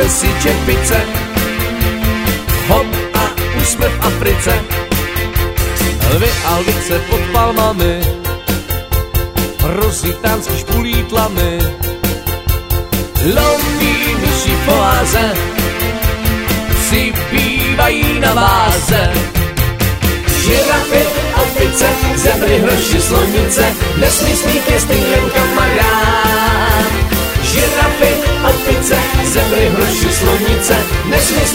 Vemte si čepice, hop a už jsme v Africe. Lvy a lvice pod palmami, rozítánský špulí tlamy. Loutí myší v oáze, psi bývají na váze. Žirafy, opice, zebry, hroši, slonice, nesmyslný je stejný kamarád. Žirafy, opice, zebry, hroši, slonice, nesmyslný